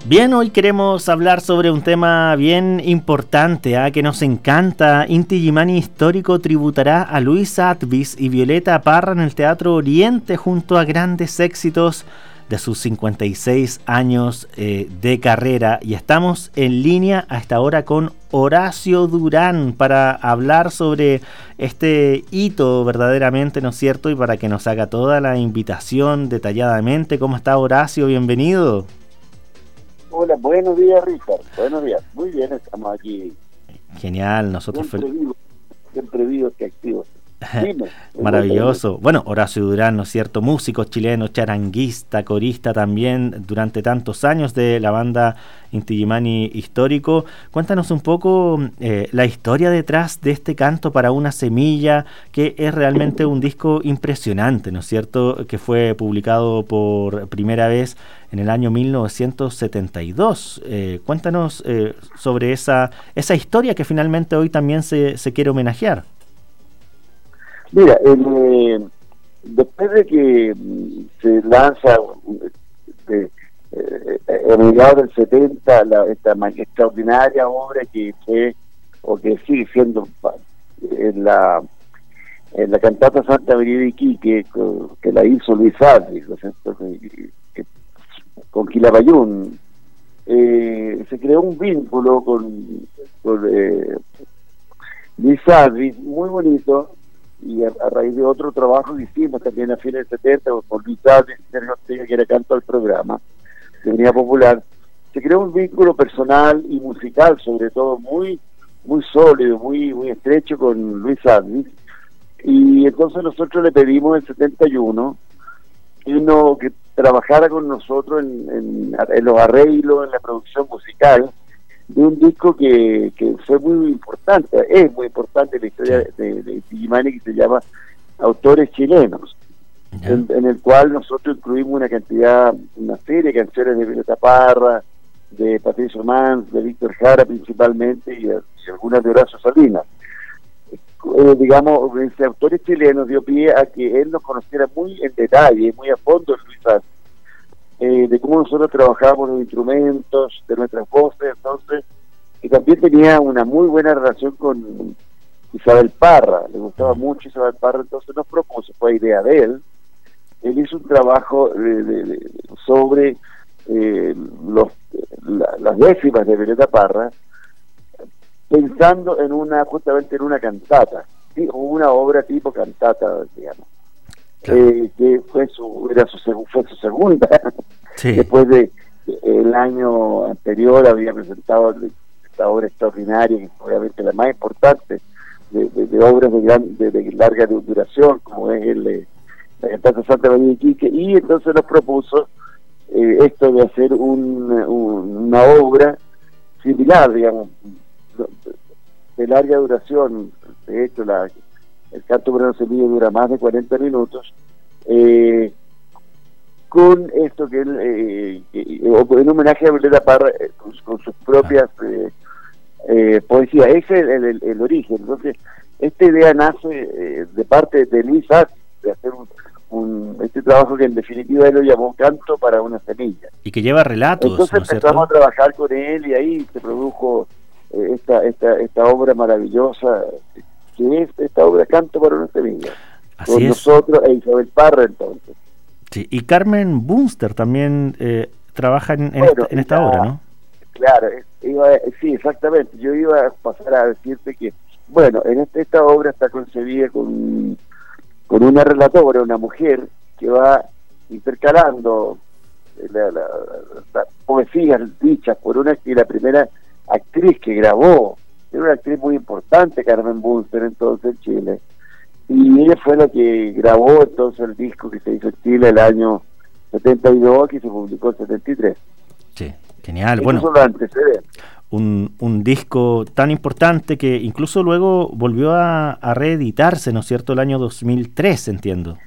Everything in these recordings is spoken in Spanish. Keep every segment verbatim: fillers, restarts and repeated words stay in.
Bien, hoy queremos hablar sobre un tema bien importante, ¿eh? que nos encanta. Inti Illimani Histórico tributará a Luis Atvis y Violeta Parra en el Teatro Oriente junto a grandes éxitos de sus cincuenta y seis años eh, de carrera. Y estamos en línea a esta hora con Horacio Durán para hablar sobre este hito verdaderamente, ¿no es cierto? Y para que nos haga toda la invitación detalladamente. ¿Cómo está, Horacio? Bienvenido. Hola, buenos días, Richard. Buenos días. Muy bien, estamos aquí. Genial, nosotros siempre fel- vivos, siempre vivos que activos. Dime, Maravilloso. Bueno, Horacio Durán, ¿no es cierto? Músico chileno, charanguista, corista también durante tantos años de la banda Inti Illimani Histórico. Cuéntanos un poco eh, la historia detrás de este Canto para una semilla, que es realmente un disco impresionante, ¿no es cierto? Que fue publicado por primera vez en el año mil novecientos setenta y dos. Eh, cuéntanos eh, sobre esa, esa historia que finalmente hoy también se, se quiere homenajear. Mira, el, eh, después de que mm, se lanza de, eh, en el mediados del setenta la, esta ma- extraordinaria obra que fue o que sigue siendo en la en la cantata Santa María de Iquique, que, que la hizo Luis Atvis, ¿no es cierto? Que- que- con Quilapayún, eh, se creó un vínculo con, con eh, Luis Atvis muy bonito. Y a, a raíz de otro trabajo que hicimos también a fines de setenta por Luis Atvis, que era canto al programa, que venía popular, se creó un vínculo personal y musical, sobre todo, muy muy sólido, muy muy estrecho con Luis Atvis. Y entonces nosotros le pedimos en el setenta y uno que, no, que trabajara con nosotros en, en, en los arreglos, en la producción musical, de un disco que, que fue muy importante, es muy importante en la historia de, de Illimani, que se llama Autores Chilenos, en, en el cual nosotros incluimos una cantidad, una serie de canciones de Violeta Parra, de Patricio Mans, de Víctor Jara principalmente, y, y algunas de Horacio Salinas. Eh, digamos, ese Autores Chilenos dio pie a que él nos conociera muy en detalle, muy a fondo en Luis Atvis. Eh, de cómo nosotros trabajábamos los instrumentos, de nuestras voces, entonces, y también tenía una muy buena relación con Isabel Parra, le gustaba mucho Isabel Parra, entonces nos propuso, fue idea de él, él hizo un trabajo de, de, de, sobre eh, los, la, las décimas de Violeta Parra, pensando en una, justamente en una cantata, ¿sí? O una obra tipo cantata, digamos. Claro. Eh, que fue su era su fue su segunda sí. Después de el año anterior había presentado esta obra extraordinaria, que obviamente la más importante de, de, de obras de gran de, de larga duración, como es el la cantata Santa María de Iquique, y entonces nos propuso eh, esto de hacer un, un, una obra similar, digamos, de larga duración. De hecho, la el Canto para una semilla dura más de cuarenta minutos, eh, con esto que él, eh, eh, en homenaje a Violeta Parra, eh, con, con sus propias eh, eh, poesías. Ese es el, el, el origen. Entonces, esta idea nace eh, de parte de Luis Atvis, de hacer un, un, este trabajo que en definitiva él lo llamó Canto para una semilla. Y que lleva relatos, entonces ¿no empezamos es cierto? a trabajar con él y ahí se produjo eh, esta, esta, esta obra maravillosa, que es esta obra Canto para una semilla, Así con es. nosotros e Isabel Parra entonces. Sí, y Carmen Bunster también eh, trabaja en, en, bueno, esta, en esta la, obra, ¿no? Claro, iba, sí, exactamente. Yo iba a pasar a decirte que, bueno, en este, esta obra está concebida con, con una relatora, una mujer, que va intercalando la, la, las poesías dichas por una que la primera actriz que grabó. Era una actriz muy importante, Carmen Bunster, entonces en Chile, y ella fue la que grabó entonces el disco que se hizo en Chile el año setenta y dos, que se publicó en setenta y tres. Sí, genial. Esos bueno, son los antecedentes. Un, un disco tan importante que incluso luego volvió a, a reeditarse, ¿no es cierto?, el año dos mil tres, entiendo.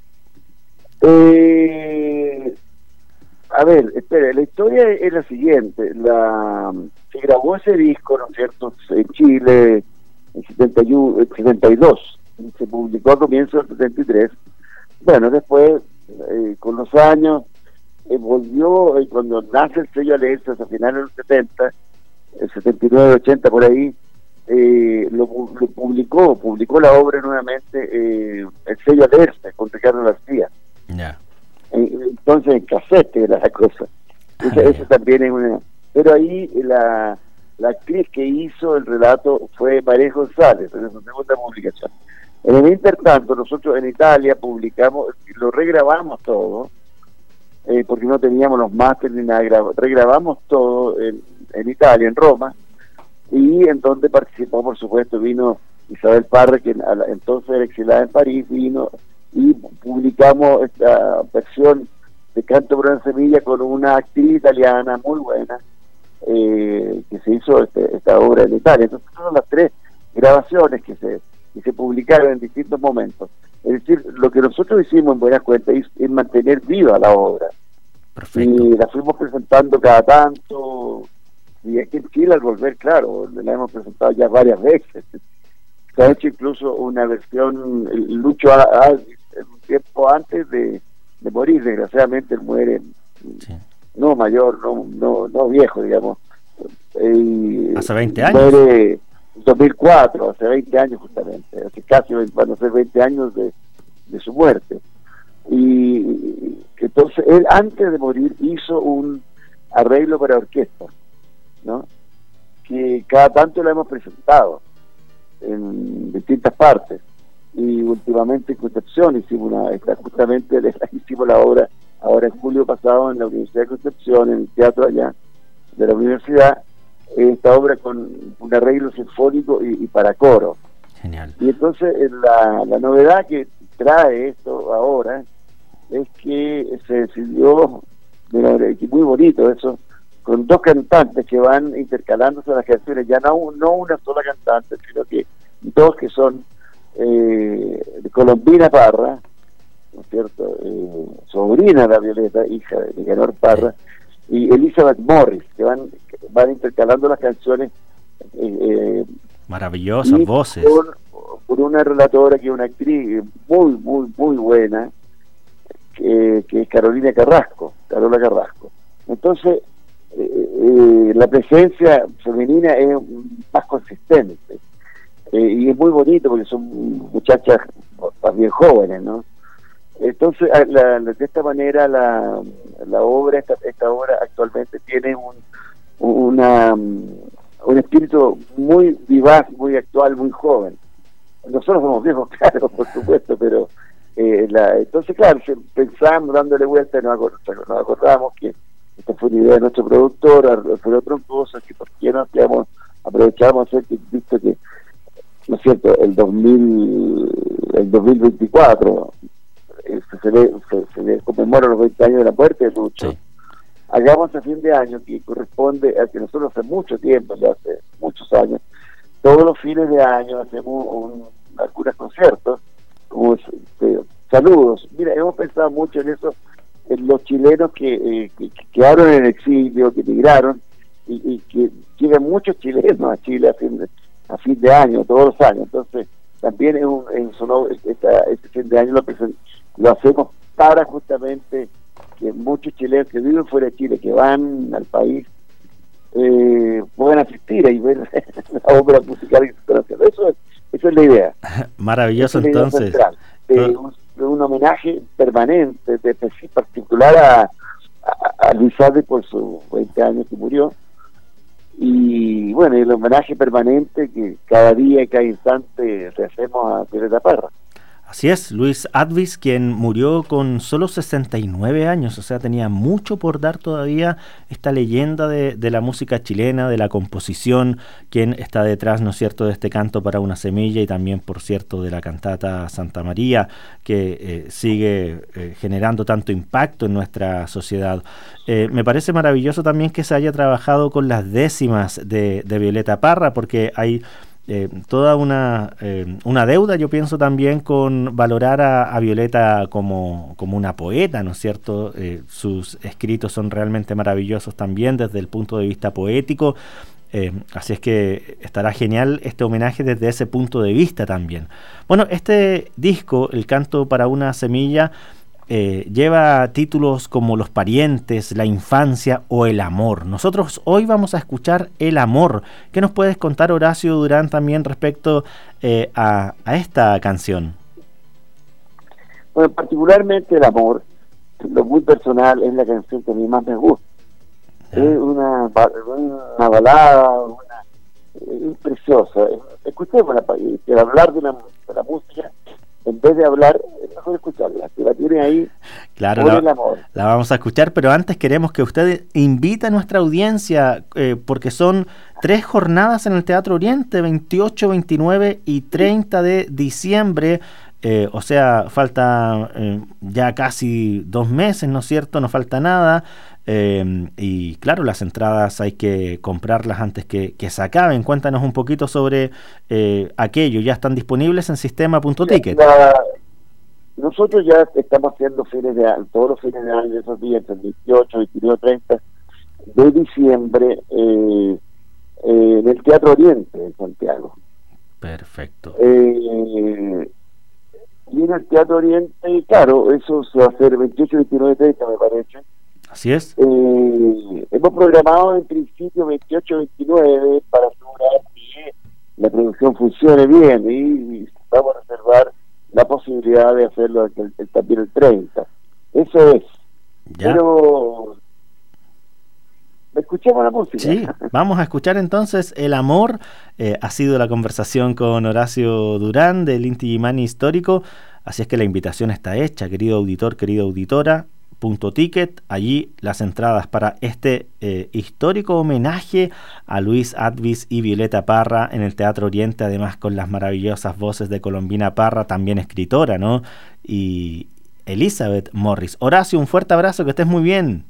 Eh, a ver, espera, la historia es la siguiente. La, se grabó ese disco, ¿no es cierto?, en Chile en setenta y uno, en setenta y dos, se publicó a comienzos del setenta y tres. Bueno, después, eh, con los años, eh, volvió, eh, cuando nace el sello Alerces a finales de los setenta, el setenta y nueve, ochenta por ahí, eh, lo, lo publicó, publicó la obra nuevamente, eh, el sello Alerces con Ricardo García. Yeah. Entonces en cassette era la cosa. Esa, ah, esa también es una... Pero ahí la, la actriz que hizo el relato fue María González, en su segunda publicación. En el intertanto, nosotros en Italia publicamos, lo regrabamos todo, eh, porque no teníamos los másteres ni nada, regrabamos todo en, en Italia, en Roma, y en donde participó, por supuesto, vino Isabel Parra, que a la, entonces era exilada en París, vino y publicamos esta versión de Canto por una semilla con una actriz italiana muy buena, eh, que se hizo este, esta obra en Italia. Entonces son las tres grabaciones que se, que se publicaron en distintos momentos. Es decir, lo que nosotros hicimos en buena cuenta es, es mantener viva la obra. Perfecto. Y la fuimos presentando cada tanto, y aquí en Chile al volver, claro, la hemos presentado ya varias veces. Se ha hecho incluso una versión, Lucho Alvis, un tiempo antes de, de morir, desgraciadamente él muere, sí. no mayor, no no no viejo, digamos. Eh, hace veinte años. Muere en dos mil cuatro, hace veinte años justamente, hace casi van a ser veinte años de, de su muerte. Y entonces él antes de morir hizo un arreglo para orquesta, ¿no? Que cada tanto lo hemos presentado en distintas partes, y últimamente en Concepción hicimos una, justamente hicimos la obra ahora en julio pasado en la Universidad de Concepción, en el teatro allá de la universidad, esta obra con un arreglo sinfónico y, y para coro. Genial. Y entonces la, la novedad que trae esto ahora es que se decidió, muy bonito eso, con dos cantantes que van intercalándose las canciones, ya no, no una sola cantante, sino que dos que son eh, Colombina Parra, ¿no es cierto?, eh, sobrina de la Violeta, hija de Nicanor Parra, y Elizabeth Morris, que van van intercalando las canciones. Eh, eh, Maravillosas voces. Por, por una relatora que es una actriz muy, muy, muy buena, que, que es Carolina Carrasco, Carola Carrasco. Entonces, eh, eh, la presencia femenina es más consistente. Eh, y es muy bonito porque son muchachas más bien jóvenes, ¿no? Entonces, la, la, de esta manera la, la obra, esta, esta obra actualmente tiene un una un espíritu muy vivaz, muy actual, muy joven. Nosotros somos viejos, claro, por supuesto, pero eh, la, entonces, claro, pensamos, dándole vuelta, nos, acordamos, nos acordamos que esta fue una idea de nuestro productor, fue otra cosa, que por qué no hacíamos, aprovechamos hacer que, visto que, ¿no es cierto?, el dos mil, el dos mil veinticuatro eh, se, le, se, se le conmemora los veinte años de la muerte de Lucho. Sí. Hagamos a fin de año, que corresponde a que nosotros hace mucho tiempo, ya hace muchos años, todos los fines de año hacemos un, algunos conciertos, como este, saludos. Mira, hemos pensado mucho en eso, en los chilenos que, eh, que, que quedaron en exilio, que emigraron, y, y que llegan muchos chilenos a Chile a fin de, a fin de año, todos los años. Entonces, también es un, en su, esta, este fin de año lo, lo hacemos para justamente que muchos chilenos que viven fuera de Chile, que van al país, eh, puedan asistir y ver la obra musical. Eso es, eso es la idea. Maravilloso. Es entonces. Central, de, un, de un homenaje permanente, de, de particular a, a, a Luis Advis por sus veinte años que murió. Y bueno, el homenaje permanente que cada día y cada instante le hacemos a Violeta Parra. Así es, Luis Advis, quien murió con solo sesenta y nueve años, o sea, tenía mucho por dar todavía, esta leyenda de, de la música chilena, de la composición, quien está detrás, ¿no es cierto?, de este Canto para una semilla y también, por cierto, de la cantata Santa María, que eh, sigue eh, generando tanto impacto en nuestra sociedad. Eh, me parece maravilloso también que se haya trabajado con las décimas de, de Violeta Parra, porque hay Eh, toda una eh, una deuda, yo pienso, también con valorar a, a Violeta como, como una poeta, ¿no es cierto? Eh, sus escritos son realmente maravillosos también desde el punto de vista poético, eh, así es que estará genial este homenaje desde ese punto de vista también. Bueno, este disco, El Canto para una semilla, eh, lleva títulos como Los parientes, La infancia o El amor. Nosotros hoy vamos a escuchar El amor. ¿Qué nos puedes contar, Horacio Durán, también respecto eh, a, a esta canción? Bueno, particularmente El amor, lo muy personal, es la canción que a mí más me gusta. Ah. Es una, una balada, una, es preciosa. Escuchemos para hablar de, una, de la música. En vez de hablar, es mejor escucharla, que la tiene ahí. Claro, por la, el amor. La vamos a escuchar, pero antes queremos que usted invite a nuestra audiencia, eh, porque son tres jornadas en el Teatro Oriente, veintiocho, veintinueve y treinta de diciembre. Eh, o sea, falta eh, ya casi dos meses, ¿no es cierto? No falta nada. Eh, y claro, las entradas hay que comprarlas antes que, que se acaben. Cuéntanos un poquito sobre eh, aquello. ¿Ya están disponibles en sistema punto ticket? Nosotros ya estamos haciendo fines de año, todos los fines de año de esos días, el veintiocho, veintinueve, treinta de diciembre, eh, eh, en el Teatro Oriente de Santiago. Perfecto. Eh, y en el Teatro Oriente, claro, eso se va a hacer veintiocho, veintinueve, treinta, me parece. Así es. Eh, hemos programado en principio veintiocho, veintinueve para asegurar que la producción funcione bien, y, y vamos a reservar la posibilidad de hacerlo el, el, también el treinta. Eso es. ¿Ya? Pero escuchemos la música. Sí, vamos a escuchar entonces El amor. Eh, ha sido la conversación con Horacio Durán del Inti Illimani Histórico, así es que la invitación está hecha, querido auditor, querida auditora. Punto ticket, allí las entradas para este eh, histórico homenaje a Luis Advis y Violeta Parra en el Teatro Oriente, además con las maravillosas voces de Colombina Parra, también escritora, ¿no? Y Elizabeth Morris. Horacio, un fuerte abrazo, que estés muy bien.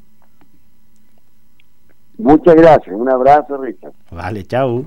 Muchas gracias, un abrazo, Richard. Vale, chau.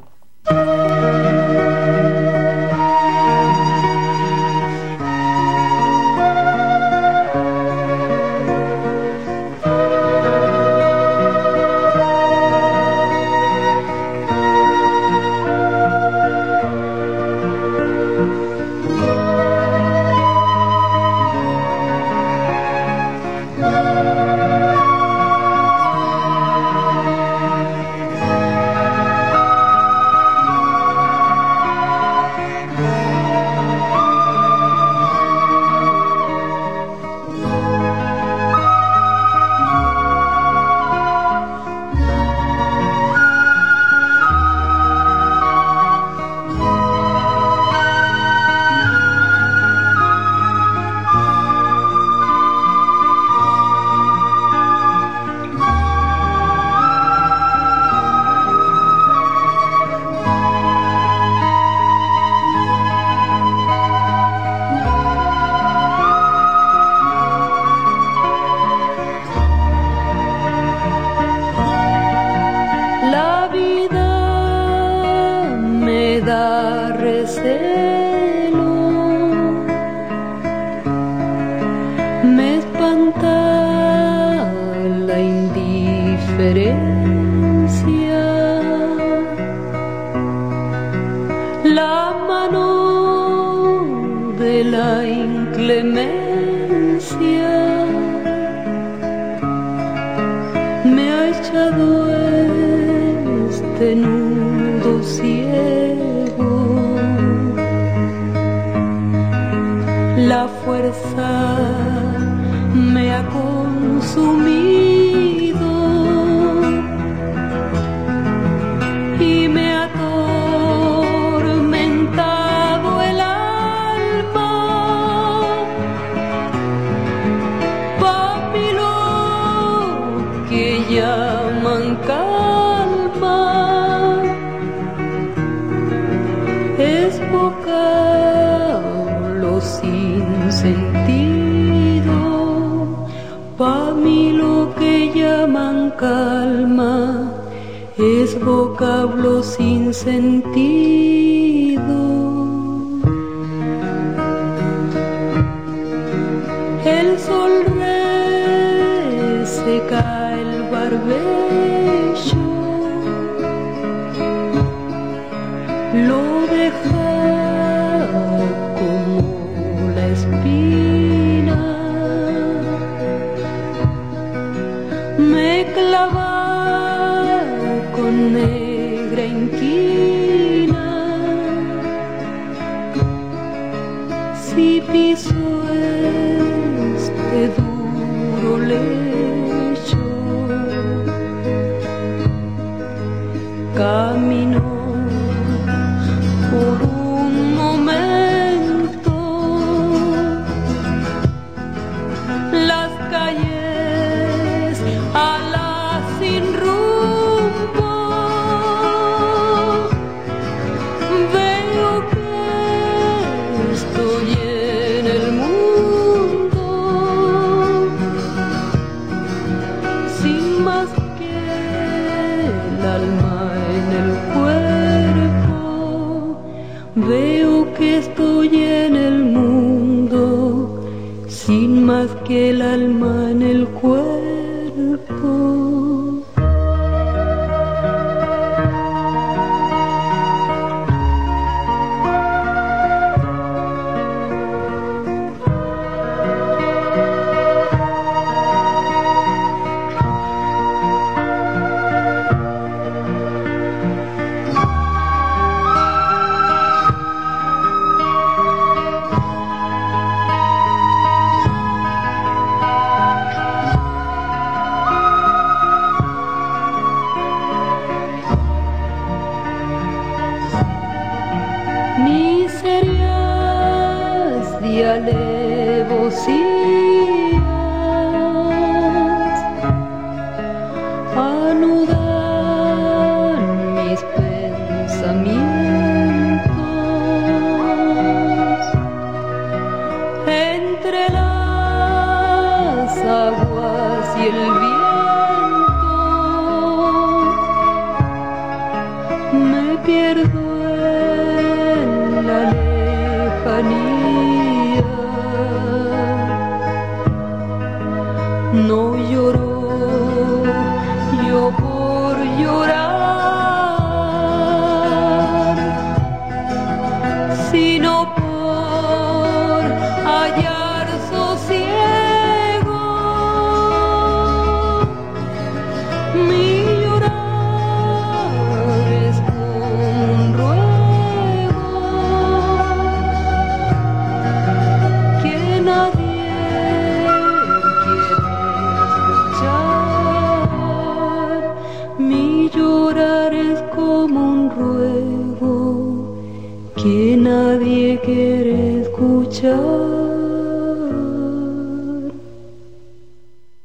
Vocablo sin sentido. El sol reseca el barbecho, lo deja como la espina. negra inquina, si piso este duro lecho, camino por un momento las calles a la sin rumbo, veo que estoy en el mundo sin más que el alma en el cuerpo. Veo que estoy en el mundo sin más que el alma en el cuerpo. Miserias y alevosías anudan mis pensamientos entre las aguas y el viento. Me pierdo en la lejanía, no lloro yo por llorar, sino por hallar sosiego. Mi llorar es un ruego que nadie quiere escuchar. Mi llorar es como un ruego que nadie quiere escuchar.